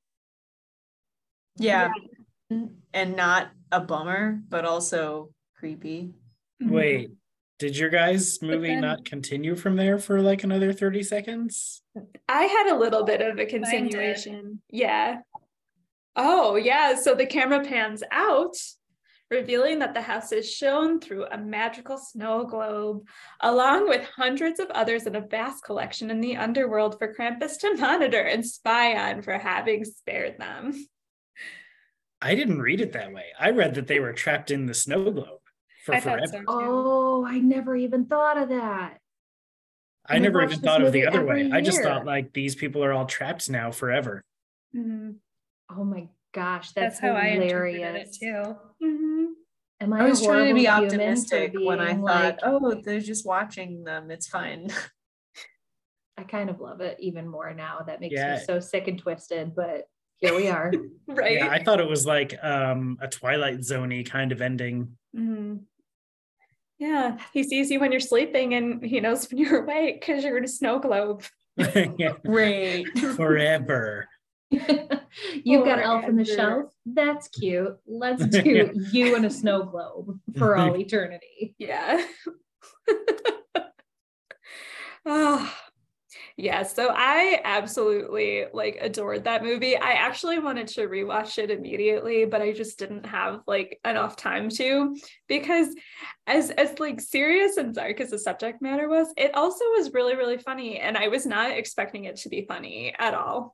Speaker 3: Yeah. And not a bummer, but also creepy.
Speaker 4: Wait, did your guys'
Speaker 5: But
Speaker 4: movie
Speaker 5: then-
Speaker 4: not continue from there for like another thirty seconds?
Speaker 1: I had a little bit of a continuation. Yeah. Oh, yeah. So the camera pans out, revealing that the house is shown through a magical snow globe, along with hundreds of others in a vast collection in the underworld for Krampus to monitor and spy on for having spared them.
Speaker 4: I didn't read it that way. I read that they were trapped in the snow globe for
Speaker 5: I
Speaker 4: forever.
Speaker 5: thought so too.
Speaker 2: Oh, I never even thought of that.
Speaker 4: I
Speaker 2: We
Speaker 4: never
Speaker 2: watch
Speaker 4: even
Speaker 2: this
Speaker 4: thought of the
Speaker 2: movie
Speaker 4: other way.
Speaker 2: every
Speaker 4: I just
Speaker 2: year.
Speaker 4: thought like these people are all trapped now forever.
Speaker 1: Mm-hmm.
Speaker 2: Oh my gosh, that's,
Speaker 5: That's how I
Speaker 2: hilarious.
Speaker 5: interpreted it too.
Speaker 1: Mm-hmm.
Speaker 2: Am I,
Speaker 3: I was
Speaker 2: a
Speaker 3: trying to be
Speaker 2: horrible human for
Speaker 3: optimistic when I
Speaker 2: being,
Speaker 3: thought,
Speaker 2: like,
Speaker 3: oh, they're just watching them. It's fine.
Speaker 2: I kind of love it even more now. That makes
Speaker 4: Yeah.
Speaker 2: me so sick and twisted, but here we are.
Speaker 1: Right.
Speaker 4: Yeah, I thought it was like um, a Twilight Zone-y kind of ending.
Speaker 1: Mhm. Yeah. He sees you when you're sleeping and he knows when you're awake because you're in a snow globe.
Speaker 4: Yeah,
Speaker 3: Great.
Speaker 4: forever.
Speaker 2: You've got Elf on the
Speaker 1: Forever.
Speaker 2: Shelf. That's cute. Let's do you in a snow globe for all eternity.
Speaker 1: Yeah. Oh, Yeah, so I absolutely like adored that movie. I actually wanted to rewatch it immediately, but I just didn't have like enough time to, because as as like serious and dark as the subject matter was, it also was really, really funny, and I was not expecting it to be funny at all.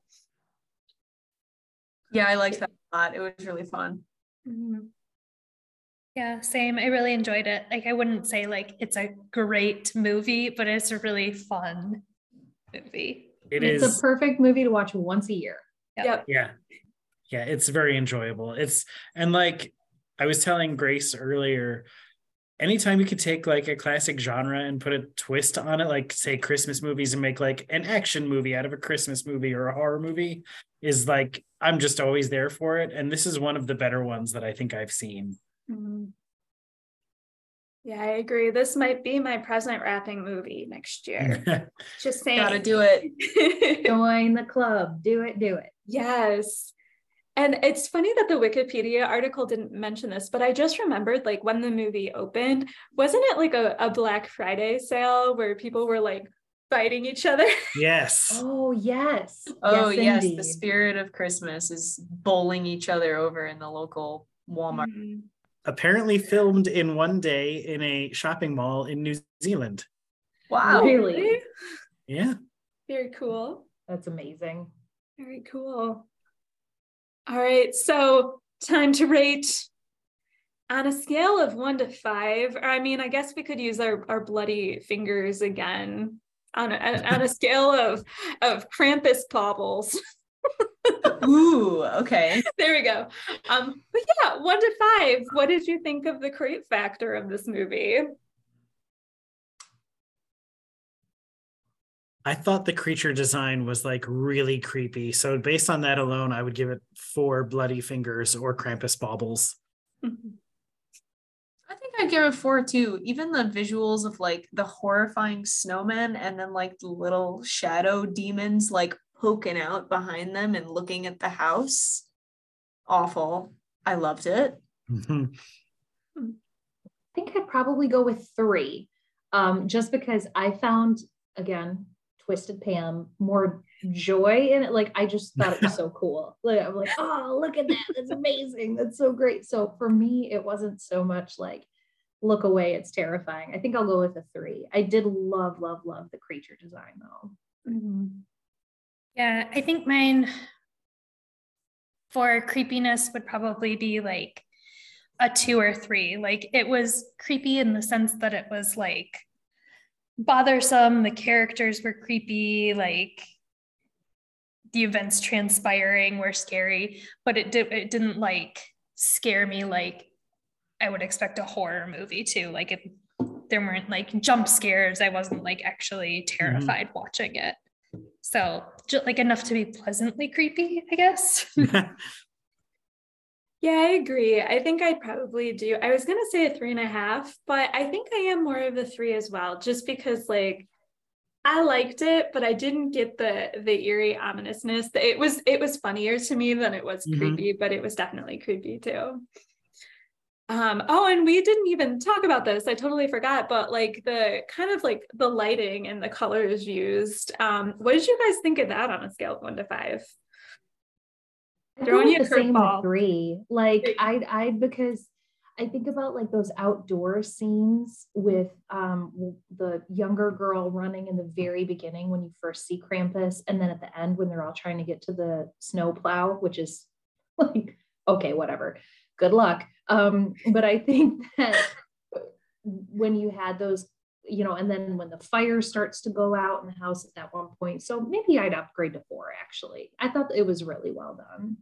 Speaker 3: Yeah, I liked that a lot. It was really fun.
Speaker 1: Mm-hmm.
Speaker 5: Yeah, same. I really enjoyed it. Like, I wouldn't say like it's a great movie, but it's a really fun movie.
Speaker 4: It
Speaker 2: it's
Speaker 4: is
Speaker 2: a perfect movie to watch once a year.
Speaker 1: Yep. yep.
Speaker 4: Yeah. Yeah. It's very enjoyable. It's, and like I was telling Grace earlier, anytime you could take like a classic genre and put a twist on it, like say Christmas movies, and make like an action movie out of a Christmas movie or a horror movie, is like, I'm just always there for it. And this is one of the better ones that I think I've seen.
Speaker 1: Mm-hmm. Yeah, I agree. This might be my present wrapping movie next year. Just saying.
Speaker 3: Gotta do it.
Speaker 2: Join the club. Do it, do it.
Speaker 1: Yes. And it's funny that the Wikipedia article didn't mention this, but I just remembered like when the movie opened, wasn't it like a, a Black Friday sale where people were like fighting each other?
Speaker 4: Yes.
Speaker 2: Oh, yes.
Speaker 3: Oh, yes.
Speaker 2: yes
Speaker 3: The spirit of Christmas is bowling each other over in the local Walmart.
Speaker 1: Mm-hmm.
Speaker 4: Apparently filmed in one day in a shopping mall in New Zealand.
Speaker 3: Wow.
Speaker 2: Really?
Speaker 4: Yeah.
Speaker 1: Very cool.
Speaker 2: That's amazing.
Speaker 1: Very cool. All right. So time to rate on a scale of one to five. I mean, I guess we could use our, our bloody fingers again on a, on a scale of, of Krampus baubles.
Speaker 3: Ooh, okay.
Speaker 1: There we go. Um, but yeah, one to five. What did you think of the creep factor of this movie?
Speaker 4: I thought the creature design was like really creepy. So based on that alone, I would give it four bloody fingers or Krampus baubles.
Speaker 3: I think I'd give it four too. Even the visuals of like the horrifying snowmen and then like the little shadow demons like poking out behind them and looking at the house. Awful. I loved it.
Speaker 4: Mm-hmm.
Speaker 2: I think I'd probably go with three, um, just because I found, again, Twisted Pam more joy in it. Like, I just thought it was so cool. Like, I'm like, oh, look at that. That's amazing. That's so great. So for me, it wasn't so much like, look away, it's terrifying. I think I'll go with a three. I did love, love, love the creature design though.
Speaker 1: Mm-hmm.
Speaker 5: Yeah, I think mine for creepiness would probably be like a two or three. Like, it was creepy in the sense that it was like bothersome. The characters were creepy, like the events transpiring were scary, but it did it didn't like scare me like I would expect a horror movie to. Like, if there weren't like jump scares, I wasn't like actually terrified mm-hmm. watching it. So just like enough to be pleasantly creepy, I guess.
Speaker 1: Yeah, I agree. I think I'd probably do, I was going to say a three and a half, but I think I am more of a three as well, just because like, I liked it, but I didn't get the, the eerie ominousness. It was, it was funnier to me than it was mm-hmm. creepy, but it was definitely creepy too. Um, oh, and we didn't even talk about this. I totally forgot, but like the kind of like the lighting and the colors used. Um, what did you guys think of that on a scale of one to five?
Speaker 2: I Throwing you the same with three. Like I, I because I think about like those outdoor scenes with um the younger girl running in the very beginning when you first see Krampus, and then at the end when they're all trying to get to the snowplow, which is like, okay, whatever. Good luck. Um, but I think that when you had those, you know, and then when the fire starts to go out in the house at that one point, so maybe I'd upgrade to four, actually. I thought it was really well done.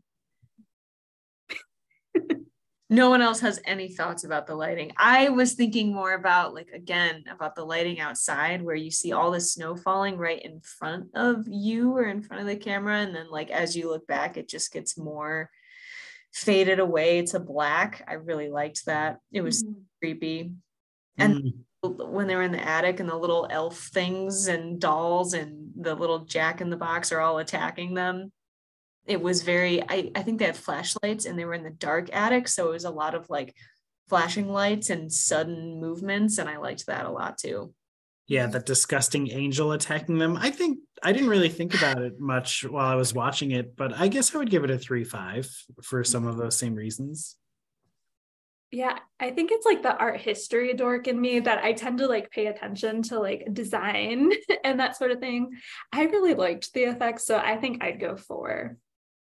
Speaker 3: No one else has any thoughts about the lighting. I was thinking more about like, again, about the lighting outside where you see all the snow falling right in front of you or in front of the camera. And then like, as you look back, it just gets more faded away to black. I really liked that. It was mm-hmm. creepy. And mm. when they were in the attic and the little elf things and dolls and the little Jack in the Box are all attacking them, it was very, I, I think they had flashlights and they were in the dark attic. So it was a lot of like flashing lights and sudden movements. And I liked that a lot too.
Speaker 4: Yeah, that disgusting angel attacking them. I think I didn't really think about it much while I was watching it, but I guess I would give it a three five for some of those same reasons.
Speaker 1: Yeah, I think it's like the art history dork in me that I tend to like pay attention to like design and that sort of thing. I really liked the effects, so I think I'd go four.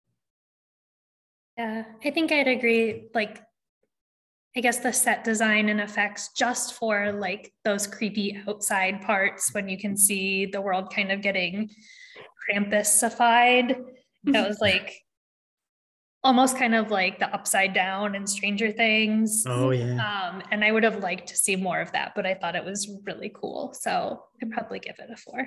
Speaker 5: Yeah, I think I'd agree. Like, I guess the set design and effects just for like those creepy outside parts when you can see the world kind of getting Krampus-ified. That was like almost kind of like the Upside Down and Stranger Things.
Speaker 4: Oh yeah.
Speaker 5: Um, and I would have liked to see more of that, but I thought it was really cool. So I'd probably give it a four.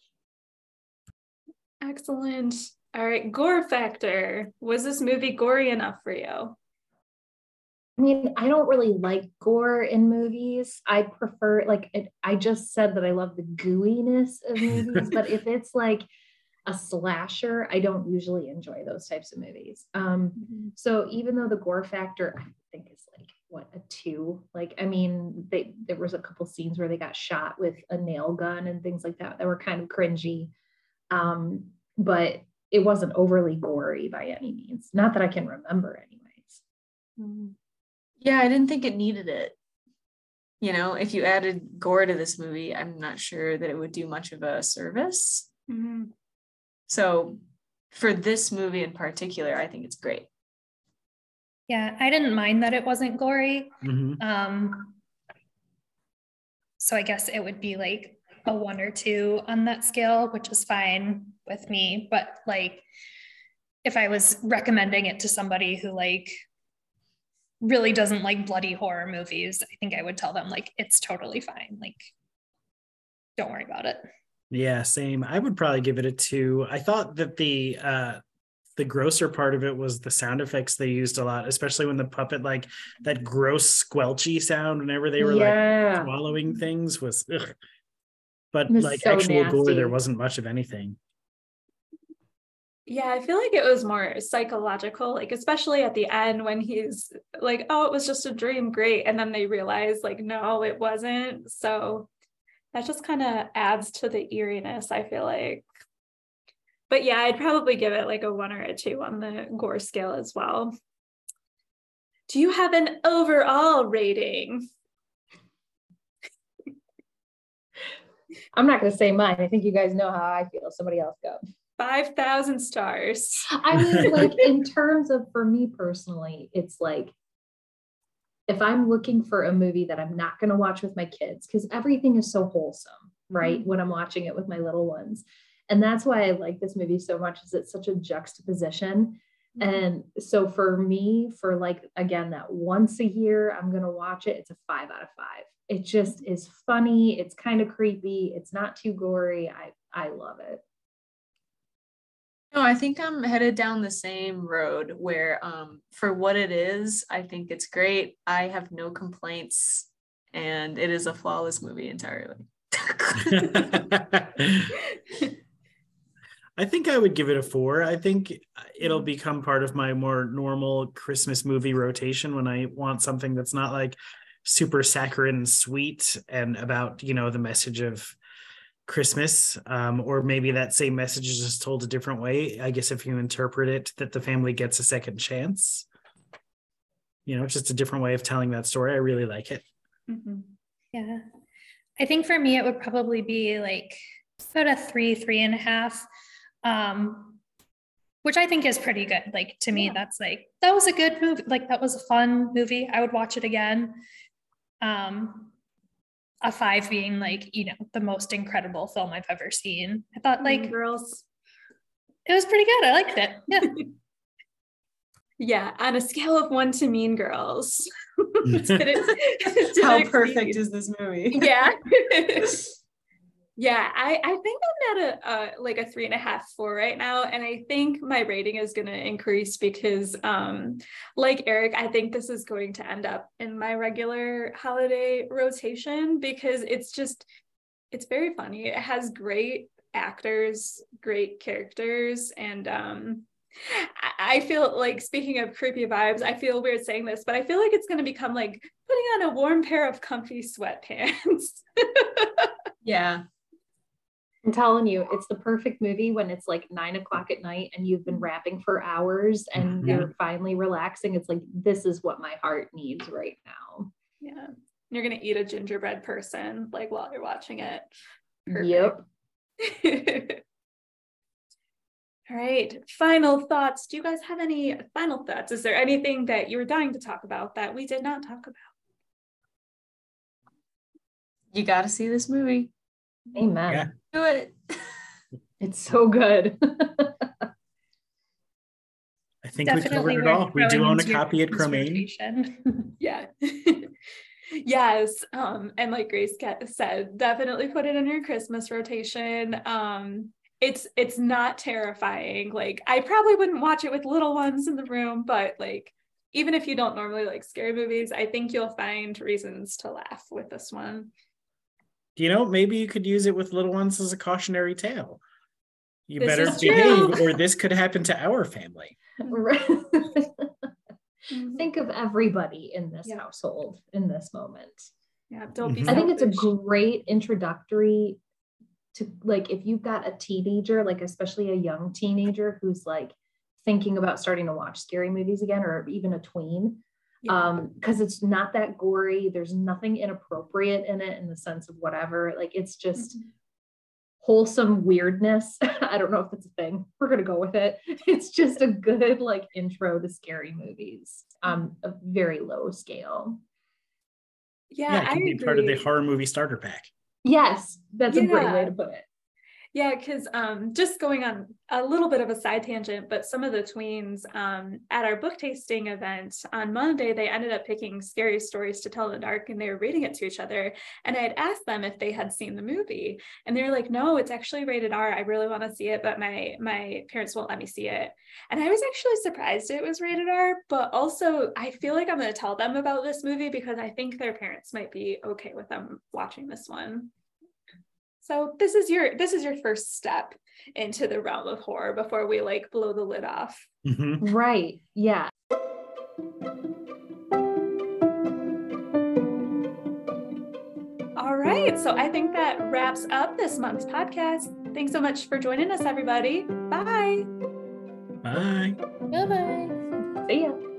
Speaker 1: Excellent. All right, gore factor. Was this movie gory enough for you?
Speaker 2: I mean, I don't really like gore in movies. I prefer, like, it, I just said that I love the gooiness of movies, but if it's like a slasher, I don't usually enjoy those types of movies. Um, mm-hmm. So even though the gore factor, I think is like, what, a two? Like, I mean, they, there was a couple scenes where they got shot with a nail gun and things like that that were kind of cringy. Um, but it wasn't overly gory by any means. Not that I can remember anyways.
Speaker 3: Mm-hmm. Yeah, I didn't think it needed it. You know, if you added gore to this movie, I'm not sure that it would do much of a service.
Speaker 1: Mm-hmm.
Speaker 3: So for this movie in particular, I think it's great.
Speaker 5: Yeah, I didn't mind that it wasn't gory.
Speaker 4: Mm-hmm.
Speaker 5: Um, so I guess it would be like a one or two on that scale, which is fine with me. But like, if I was recommending it to somebody who like really doesn't like bloody horror movies, I think I would tell them like, it's totally fine. Like, don't worry about it.
Speaker 4: Yeah, same. I would probably give it a two. I thought that the uh the grosser part of it was the sound effects they used a lot, especially when the puppet, like that gross squelchy sound whenever they were
Speaker 2: yeah.
Speaker 4: like swallowing things was ugh. But
Speaker 2: was
Speaker 4: like
Speaker 2: so
Speaker 4: actual
Speaker 2: nasty.
Speaker 4: gore, there wasn't much of anything.
Speaker 1: Yeah, I feel like it was more psychological, like especially at the end when he's like, oh, it was just a dream, great. And then they realize like, no, it wasn't. So that just kind of adds to the eeriness, I feel like. But yeah, I'd probably give it like a one or a two on the gore scale as well. Do you have an overall rating?
Speaker 2: I'm not going to say mine. I think you guys know how I feel. Somebody else go.
Speaker 1: five thousand stars.
Speaker 2: I mean, like in terms of, for me personally, it's like, if I'm looking for a movie that I'm not going to watch with my kids, because everything is so wholesome, right? Mm-hmm. When I'm watching it with my little ones. And that's why I like this movie so much, is it's such a juxtaposition. Mm-hmm. And so for me, for like, again, that once a year, I'm going to watch it. It's a five out of five. It just is funny. It's kind of creepy. It's not too gory. I, I love it.
Speaker 3: No, I think I'm headed down the same road where um, for what it is, I think it's great. I have no complaints, and it is a flawless movie entirely.
Speaker 4: I think I would give it a four. I think it'll become part of my more normal Christmas movie rotation when I want something that's not like super saccharine and sweet and about, you know, the message of Christmas, um, or maybe that same message is just told a different way. I guess if you interpret it that the family gets a second chance, you know, just a different way of telling that story. I really like it.
Speaker 5: Mm-hmm. Yeah. I think for me, it would probably be like about a three, three and a half, um, which I think is pretty good. Like to me, yeah. That's like, that was a good movie. Like that was a fun movie. I would watch it again. Um, a five being like, you know, the most incredible film I've ever seen. I thought like,
Speaker 1: Mean Girls.
Speaker 5: It was pretty good. I liked it. Yeah.
Speaker 1: Yeah. On a scale of one to Mean Girls.
Speaker 3: did it, did How it perfect is this movie?
Speaker 1: Yeah. Yeah, I, I think I'm at a uh, like a three and a half, four right now. And I think my rating is going to increase because um, like Eric, I think this is going to end up in my regular holiday rotation because it's just, it's very funny. It has great actors, great characters. And um, I, I feel like, speaking of creepy vibes, I feel weird saying this, but I feel like it's going to become like putting on a warm pair of comfy sweatpants.
Speaker 3: Yeah.
Speaker 2: I'm telling you, it's the perfect movie when it's like nine o'clock at night and you've been rapping for hours and
Speaker 4: Mhm.
Speaker 2: you're finally relaxing. It's like, this is what my heart needs right now.
Speaker 1: Yeah. You're going to eat a gingerbread person like while you're watching it.
Speaker 2: Yep.
Speaker 1: All right. Final thoughts. Do you guys have any final thoughts? Is there anything that you were dying to talk about that we did not talk about?
Speaker 3: You got to see this movie.
Speaker 2: Amen.
Speaker 4: Yeah.
Speaker 3: Do it.
Speaker 2: It's so good.
Speaker 4: I think we covered it all. We do own a copy at Cromaine.
Speaker 1: Yeah. Yes. Um, and like Grace said, definitely put it in your Christmas rotation. Um, it's it's not terrifying. Like, I probably wouldn't watch it with little ones in the room, but like, even if you don't normally like scary movies, I think you'll find reasons to laugh with this one.
Speaker 4: You know, maybe you could use it with little ones as a cautionary tale. You
Speaker 1: This
Speaker 4: better
Speaker 1: is
Speaker 4: behave,
Speaker 1: true.
Speaker 4: or this could happen to our family.
Speaker 2: Think of everybody in this
Speaker 1: Yeah.
Speaker 2: household in this moment.
Speaker 1: Yeah, don't be
Speaker 4: Mhm.
Speaker 2: I think it's a
Speaker 1: selfish.
Speaker 2: great introductory to, like, if you've got a teenager, like especially a young teenager who's like thinking about starting to watch scary movies again, or even a tween.
Speaker 1: Yeah.
Speaker 2: Um, because it's not that gory. There's nothing inappropriate in it in the sense of whatever. Like, it's just
Speaker 1: Mhm.
Speaker 2: wholesome weirdness. I don't know if it's a thing. We're gonna go with it. It's just a good like intro to scary movies. Um, a very low scale.
Speaker 1: Yeah,
Speaker 4: Yeah, it
Speaker 1: I
Speaker 4: can be
Speaker 1: agree.
Speaker 4: part of the horror movie starter pack.
Speaker 2: Yes, that's a great way
Speaker 1: Yeah.
Speaker 2: to put it.
Speaker 1: Yeah, because um, just going on a little bit of a side tangent, but some of the tweens um, at our book tasting event on Monday, they ended up picking scary stories to tell in the dark, and they were reading it to each other. And I had asked them if they had seen the movie, and they were like, "No, it's actually rated R. I really want to see it, but my my parents won't let me see it." And I was actually surprised it was rated R, but also I feel like I'm going to tell them about this movie because I think their parents might be okay with them watching this one. So this is your this is your first step into the realm of horror before we like blow the lid off.
Speaker 4: Mhm.
Speaker 2: Right. Yeah.
Speaker 1: All right. So I think that wraps up this month's podcast. Thanks so much for joining us, everybody. Bye.
Speaker 4: Bye.
Speaker 5: Bye-bye.
Speaker 2: See ya.